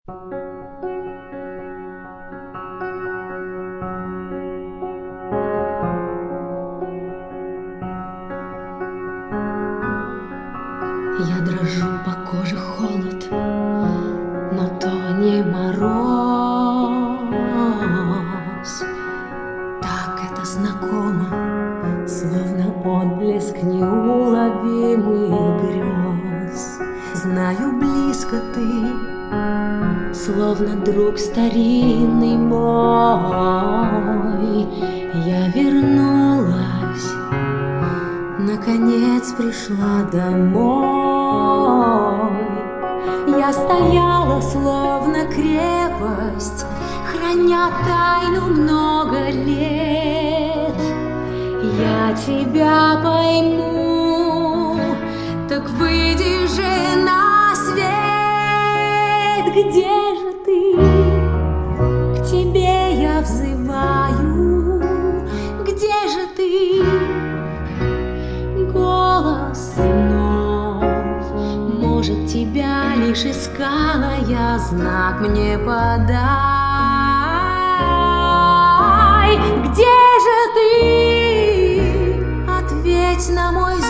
Я дрожу, по коже холод, но то не мороз. Так это знакомо, словно отблеск неуловимых грез. Знаю, близко ты, словно друг старинный мой. Я вернулась, наконец пришла домой. Я стояла, словно крепость, храня тайну много лет. Я тебя пойму, так выйди же на свет. Где же ты? К тебе я взываю. Где же ты? Голос снов, может, тебя лишь искала я, знак мне подай. Где же ты? Ответь на мой